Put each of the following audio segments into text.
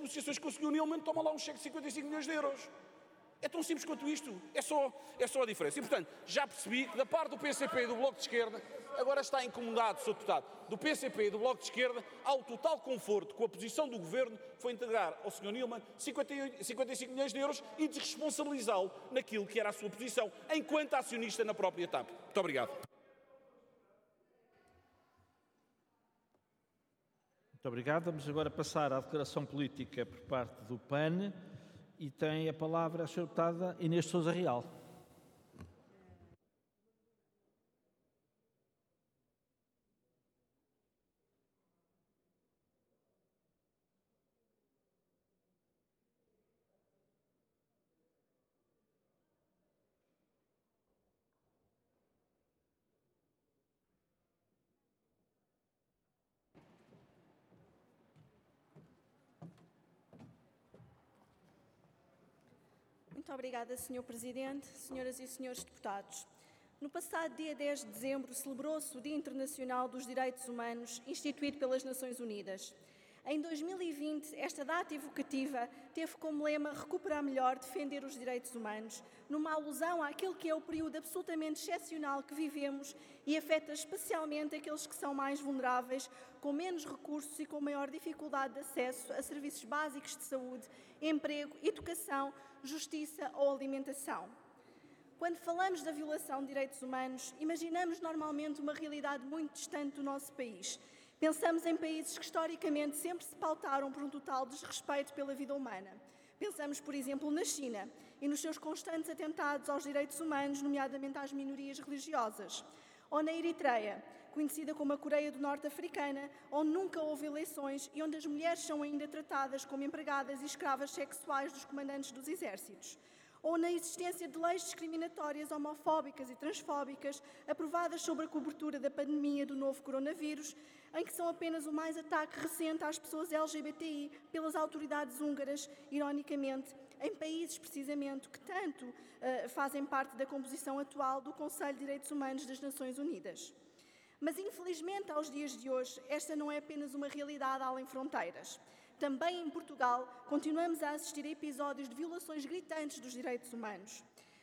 negociações com o Sr. Nilman, toma lá um cheque de 55 milhões de euros. É tão simples quanto isto. É só a diferença. E, portanto, já percebi que da parte do PCP e do Bloco de Esquerda, agora está incomodado, Sr. Deputado, do PCP e do Bloco de Esquerda, há o total conforto com a posição do Governo, que foi integrar ao Sr. Nilman 55 milhões de euros e desresponsabilizá-lo naquilo que era a sua posição, enquanto acionista na própria TAP. Muito obrigado. Muito obrigado. Vamos agora passar à declaração política por parte do PAN e tem a palavra a Sra. Deputada Inês de Sousa Real. Muito obrigada, Sr. Presidente, senhoras e senhores deputados. No passado dia 10 de dezembro celebrou-se o Dia Internacional dos Direitos Humanos, instituído pelas Nações Unidas. Em 2020, esta data evocativa teve como lema recuperar melhor, defender os direitos humanos, numa alusão àquele que é o período absolutamente excepcional que vivemos e afeta especialmente aqueles que são mais vulneráveis, com menos recursos e com maior dificuldade de acesso a serviços básicos de saúde, emprego, educação, justiça ou alimentação. Quando falamos da violação de direitos humanos, imaginamos normalmente uma realidade muito distante do nosso país. Pensamos em países que historicamente sempre se pautaram por um total desrespeito pela vida humana. Pensamos, por exemplo, na China e nos seus constantes atentados aos direitos humanos, nomeadamente às minorias religiosas. Ou na Eritreia, conhecida como a Coreia do Norte africana, onde nunca houve eleições e onde as mulheres são ainda tratadas como empregadas e escravas sexuais dos comandantes dos exércitos. Ou na existência de leis discriminatórias, homofóbicas e transfóbicas aprovadas sobre a cobertura da pandemia do novo coronavírus, em que são apenas o mais ataque recente às pessoas LGBTI pelas autoridades húngaras, ironicamente, em países precisamente que tanto fazem parte da composição atual do Conselho de Direitos Humanos das Nações Unidas. Mas, infelizmente, aos dias de hoje, esta não é apenas uma realidade além fronteiras. Também em Portugal, continuamos a assistir a episódios de violações gritantes dos direitos humanos.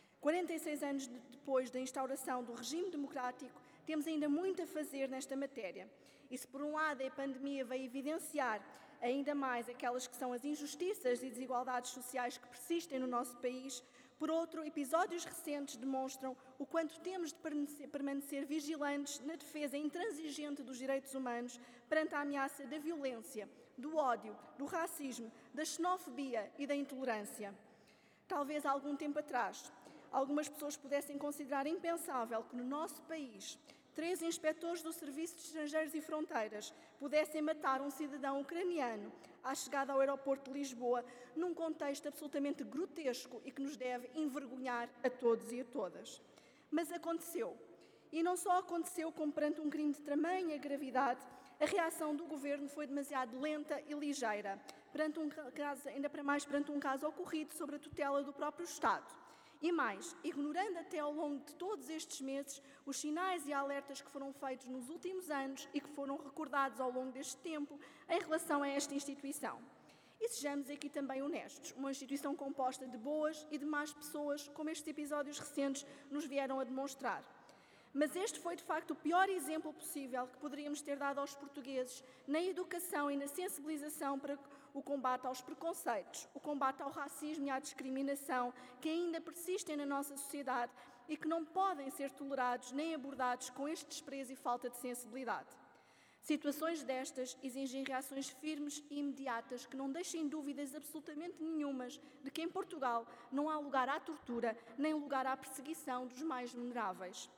46 anos depois da instauração do regime democrático, temos ainda muito a fazer nesta matéria. E se, por um lado, a pandemia veio evidenciar ainda mais aquelas que são as injustiças e desigualdades sociais que persistem no nosso país, por outro, episódios recentes demonstram o quanto temos de permanecer vigilantes na defesa intransigente dos direitos humanos perante a ameaça da violência, do ódio, do racismo, da xenofobia e da intolerância. Talvez há algum tempo atrás, algumas pessoas pudessem considerar impensável que no nosso país 3 inspectores do Serviço de Estrangeiros e Fronteiras pudessem matar um cidadão ucraniano à chegada ao aeroporto de Lisboa, num contexto absolutamente grotesco e que nos deve envergonhar a todos e a todas. Mas aconteceu. E não só aconteceu, como perante um crime de tamanha gravidade, a reação do Governo foi demasiado lenta e ligeira, perante um caso, ainda para mais perante um caso ocorrido sobre a tutela do próprio Estado. E mais, ignorando até ao longo de todos estes meses os sinais e alertas que foram feitos nos últimos anos e que foram recordados ao longo deste tempo em relação a esta instituição. E sejamos aqui também honestos, uma instituição composta de boas e de más pessoas, como estes episódios recentes nos vieram a demonstrar. Mas este foi, de facto, o pior exemplo possível que poderíamos ter dado aos portugueses na educação e na sensibilização para o combate aos preconceitos, o combate ao racismo e à discriminação que ainda persistem na nossa sociedade e que não podem ser tolerados nem abordados com este desprezo e falta de sensibilidade. Situações destas exigem reações firmes e imediatas que não deixem dúvidas absolutamente nenhumas de que em Portugal não há lugar à tortura nem lugar à perseguição dos mais vulneráveis.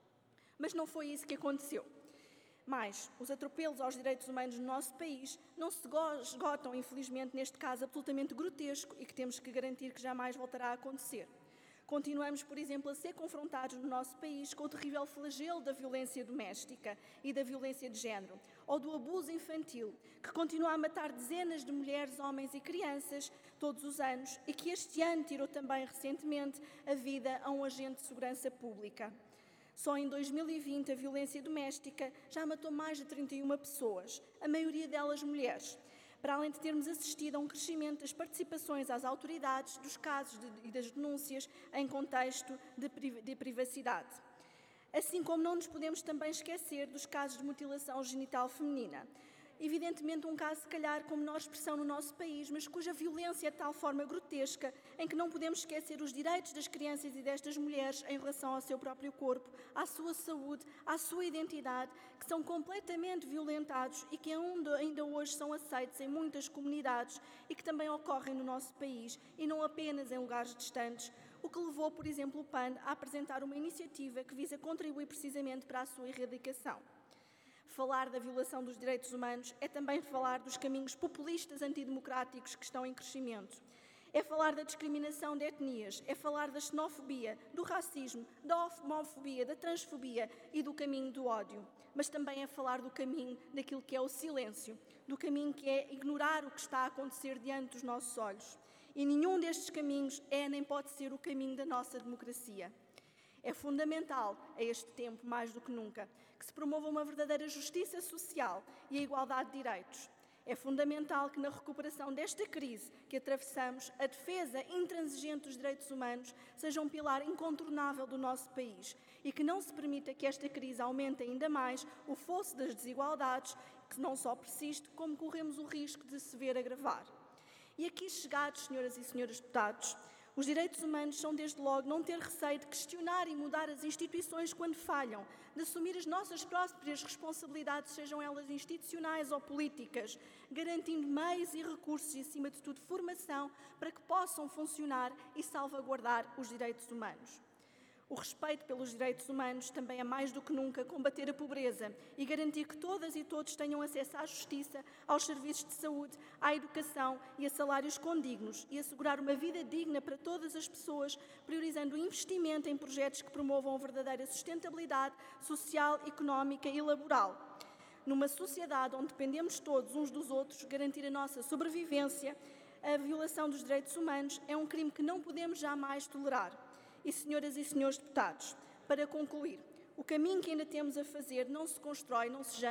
Mas não foi isso que aconteceu. Mas os atropelos aos direitos humanos no nosso país não se esgotam, infelizmente, neste caso absolutamente grotesco e que temos que garantir que jamais voltará a acontecer. Continuamos, por exemplo, a ser confrontados no nosso país com o terrível flagelo da violência doméstica e da violência de género, ou do abuso infantil, que continua a matar dezenas de mulheres, homens e crianças todos os anos e que este ano tirou também recentemente a vida a um agente de segurança pública. Só em 2020 a violência doméstica já matou mais de 31 pessoas, a maioria delas mulheres. para além de termos assistido a um crescimento das participações às autoridades dos casos e das denúncias em contexto de privacidade. Assim como não nos podemos também esquecer dos casos de mutilação genital feminina. Evidentemente um caso, se calhar, com menor expressão no nosso país, mas cuja violência é de tal forma grotesca em que não podemos esquecer os direitos das crianças e destas mulheres em relação ao seu próprio corpo, à sua saúde, à sua identidade, que são completamente violentados e que ainda hoje são aceitos em muitas comunidades e que também ocorrem no nosso país e não apenas em lugares distantes, o que levou, por exemplo, o PAN a apresentar uma iniciativa que visa contribuir precisamente para a sua erradicação. Falar da violação dos direitos humanos é também falar dos caminhos populistas antidemocráticos que estão em crescimento. É falar da discriminação de etnias, é falar da xenofobia, do racismo, da homofobia, da transfobia e do caminho do ódio. Mas também é falar do caminho daquilo que é o silêncio, do caminho que é ignorar o que está a acontecer diante dos nossos olhos. E nenhum destes caminhos é nem pode ser o caminho da nossa democracia. É fundamental, a este tempo mais do que nunca, que se promova uma verdadeira justiça social e a igualdade de direitos. É fundamental que na recuperação desta crise que atravessamos, a defesa intransigente dos direitos humanos seja um pilar incontornável do nosso país e que não se permita que esta crise aumente ainda mais o fosso das desigualdades, que não só persiste, como corremos o risco de se ver agravar. E aqui chegados, senhoras e senhores deputados, os direitos humanos são, desde logo, não ter receio de questionar e mudar as instituições quando falham, de assumir as nossas próprias responsabilidades, sejam elas institucionais ou políticas, garantindo meios e recursos e, acima de tudo, formação para que possam funcionar e salvaguardar os direitos humanos. O respeito pelos direitos humanos também é mais do que nunca combater a pobreza e garantir que todas e todos tenham acesso à justiça, aos serviços de saúde, à educação e a salários condignos e assegurar uma vida digna para todas as pessoas, priorizando o investimento em projetos que promovam a verdadeira sustentabilidade social, económica e laboral. Numa sociedade onde dependemos todos uns dos outros, garantir a nossa sobrevivência, a violação dos direitos humanos é um crime que não podemos jamais tolerar. E, senhoras e senhores deputados, para concluir, o caminho que ainda temos a fazer não se constrói,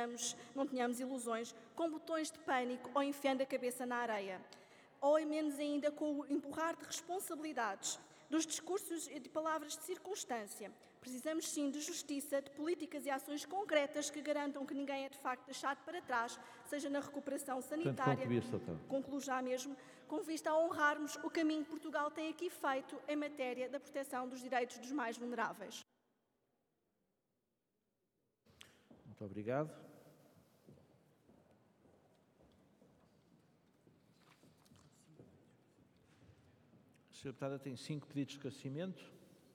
não tenhamos ilusões, com botões de pânico ou enfiando a cabeça na areia, ou menos ainda com o empurrar de responsabilidades, dos discursos e de palavras de circunstância. Precisamos sim de justiça, de políticas e ações concretas que garantam que ninguém é de facto deixado para trás, seja na recuperação sanitária, concluo já mesmo, com vista a honrarmos o caminho que Portugal tem aqui feito em matéria da proteção dos direitos dos mais vulneráveis. Muito obrigado. A senhora deputada tem 5 pedidos de esclarecimento.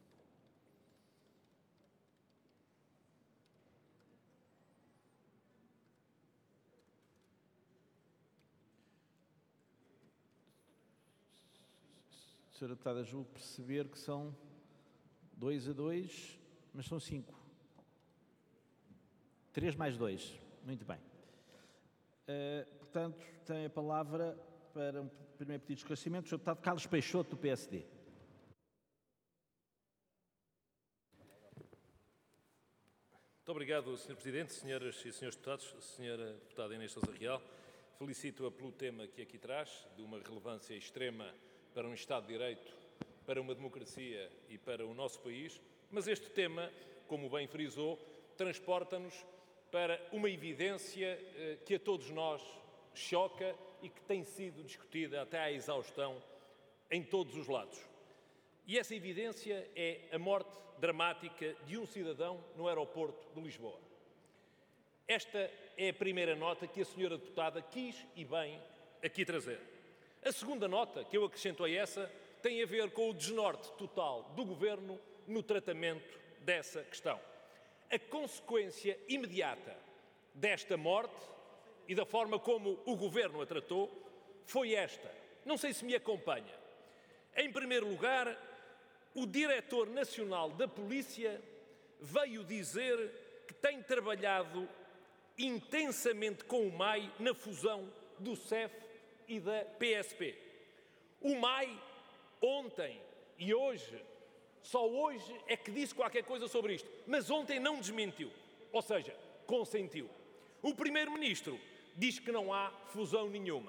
Senhora deputada, julgo perceber que são 2 a 2, mas são 5. 3 mais 2. Muito bem. Portanto, tem a palavra para um primeiro pedido de esclarecimento o Sr. Deputado Carlos Peixoto, do PSD. Muito obrigado, Sr. Presidente, senhoras e senhores deputados, Sra. Deputada Inês Sousa Real. Felicito-a pelo tema que aqui traz, de uma relevância extrema para um Estado de Direito, para uma democracia e para o nosso país, mas este tema, como bem frisou, transporta-nos para uma evidência que a todos nós choca e que tem sido discutida até à exaustão em todos os lados. E essa evidência é a morte dramática de um cidadão no aeroporto de Lisboa. Esta é a primeira nota que a senhora deputada quis e bem aqui trazer. A segunda nota, que eu acrescento a essa, tem a ver com o desnorte total do Governo no tratamento dessa questão. A consequência imediata desta morte e da forma como o Governo a tratou foi esta. Não sei se me acompanha. Em primeiro lugar, o Diretor Nacional da Polícia veio dizer que tem trabalhado intensamente com o MAI na fusão do CEF e da PSP. O MAI, ontem e hoje, só hoje é que disse qualquer coisa sobre isto, mas ontem não desmentiu, ou seja, consentiu. O Primeiro-Ministro diz que não há fusão nenhuma.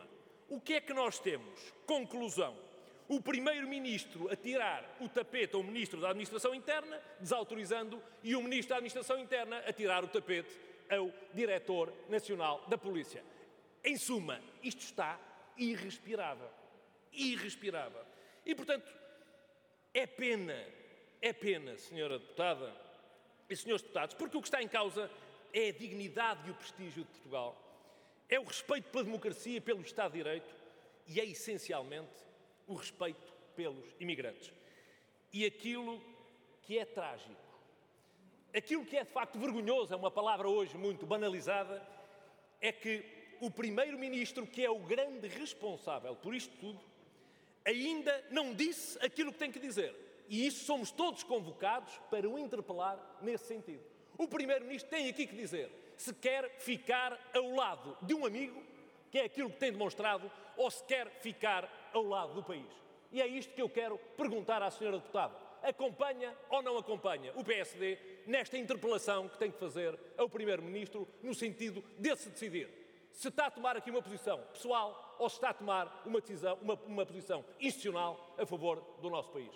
O que é que nós temos? Conclusão. O Primeiro-Ministro a tirar o tapete ao Ministro da Administração Interna, desautorizando, e o Ministro da Administração Interna a tirar o tapete ao Diretor Nacional da Polícia. Em suma, isto está irrespirável. Irrespirável. E, portanto, é pena, senhora deputada e senhores deputados, porque o que está em causa é a dignidade e o prestígio de Portugal, é o respeito pela democracia e pelo Estado de Direito e é, essencialmente, o respeito pelos imigrantes. E aquilo que é trágico, aquilo que é, de facto, vergonhoso, é uma palavra hoje muito banalizada, é que o Primeiro-Ministro, que é o grande responsável por isto tudo, ainda não disse aquilo que tem que dizer. E isso somos todos convocados para o interpelar nesse sentido. O Primeiro-Ministro tem aqui que dizer se quer ficar ao lado de um amigo, que é aquilo que tem demonstrado, ou se quer ficar ao lado do país. E é isto que eu quero perguntar à senhora deputada. Acompanha ou não acompanha o PSD nesta interpelação que tem que fazer ao Primeiro-Ministro no sentido de se decidir se está a tomar aqui uma posição pessoal ou se está a tomar uma posição institucional a favor do nosso país?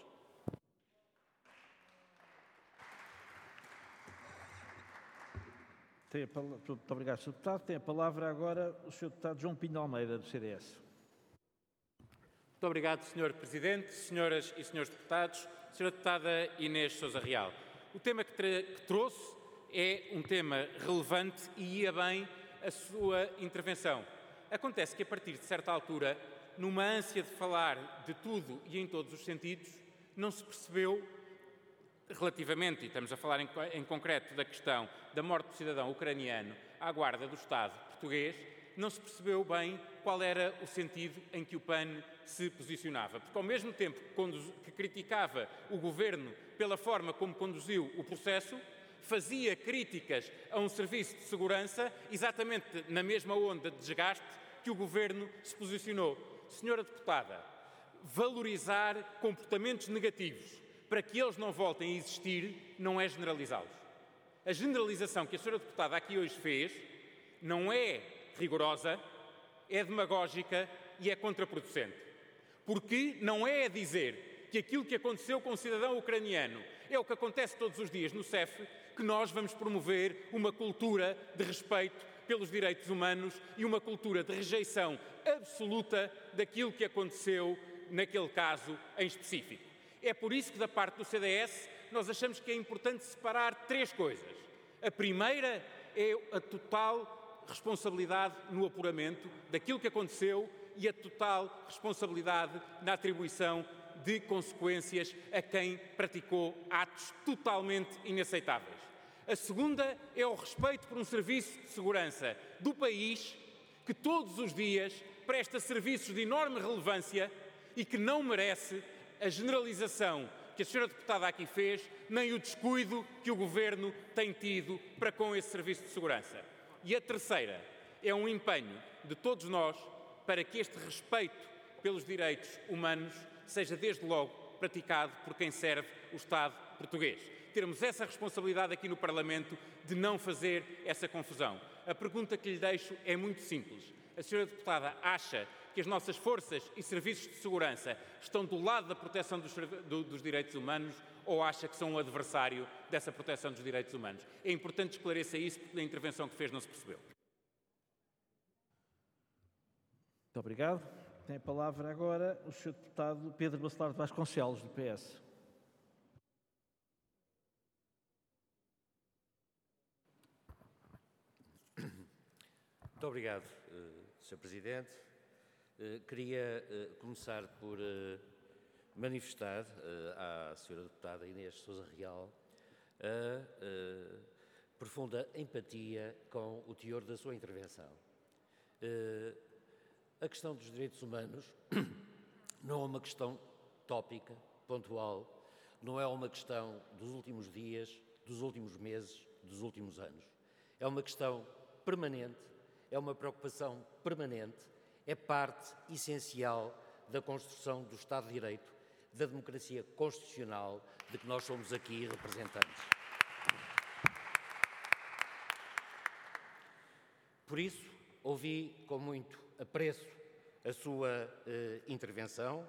Muito obrigado, Sr. Deputado. Tem a palavra agora o Sr. Deputado João Pinto Almeida, do CDS. Muito obrigado, Sr. Presidente, senhoras e senhores deputados, Sra. Deputada Inês Sousa Real. O tema que trouxe é um tema relevante e ia bem a sua intervenção. Acontece que, a partir de certa altura, numa ânsia de falar de tudo e em todos os sentidos, não se percebeu, relativamente, e estamos a falar em concreto da questão da morte do cidadão ucraniano à guarda do Estado português, não se percebeu bem qual era o sentido em que o PAN se posicionava. Porque, ao mesmo tempo que criticava o Governo pela forma como conduziu o processo, fazia críticas a um serviço de segurança exatamente na mesma onda de desgaste que o Governo se posicionou. Senhora Deputada, valorizar comportamentos negativos para que eles não voltem a existir não é generalizá-los. A generalização que a senhora Deputada aqui hoje fez não é rigorosa, é demagógica e é contraproducente. Porque não é a dizer que aquilo que aconteceu com o cidadão ucraniano é o que acontece todos os dias no CEF que nós vamos promover uma cultura de respeito pelos direitos humanos e uma cultura de rejeição absoluta daquilo que aconteceu naquele caso em específico. É por isso que, da parte do CDS, nós achamos que é importante separar três coisas. A primeira é a total responsabilidade no apuramento daquilo que aconteceu e a total responsabilidade na atribuição de consequências a quem praticou atos totalmente inaceitáveis. A segunda é o respeito por um serviço de segurança do país que todos os dias presta serviços de enorme relevância e que não merece a generalização que a senhora deputada aqui fez, nem o descuido que o Governo tem tido para com esse serviço de segurança. E a terceira é um empenho de todos nós para que este respeito pelos direitos humanos seja desde logo praticado por quem serve o Estado português. Termos essa responsabilidade aqui no Parlamento de não fazer essa confusão. A pergunta que lhe deixo é muito simples. A senhora deputada acha que as nossas forças e serviços de segurança estão do lado da proteção dos direitos humanos ou acha que são um adversário dessa proteção dos direitos humanos? É importante esclarecer isso porque na intervenção que fez não se percebeu. Muito obrigado. Tem a palavra agora o Sr. Deputado Pedro Bacelar de Vasconcelos, do PS. Muito obrigado, Sr. Presidente. Queria começar por manifestar à Sra. Deputada Inês Sousa Real a profunda empatia com o teor da sua intervenção. A questão dos direitos humanos não é uma questão tópica, pontual, não é uma questão dos últimos dias, dos últimos meses, dos últimos anos. É uma questão permanente, é uma preocupação permanente, é parte essencial da construção do Estado de Direito, da democracia constitucional de que nós somos aqui representantes. Por isso, ouvi com muito apreço a sua intervenção